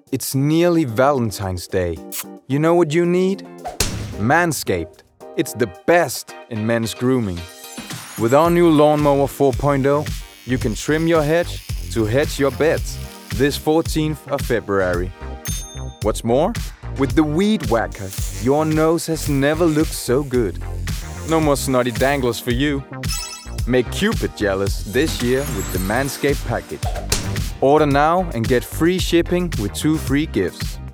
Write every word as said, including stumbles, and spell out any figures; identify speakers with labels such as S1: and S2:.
S1: It's nearly Valentine's Day. You know what you need? Manscaped. It's the best in men's grooming. With our new Lawnmower four point oh, you can trim your hedge to hedge your bets this fourteenth of February. What's more? With the Weed Whacker, your nose has never looked so good. No more snotty danglers for you. Make Cupid jealous this year with the Manscaped package. Order now and get free shipping with two free gifts.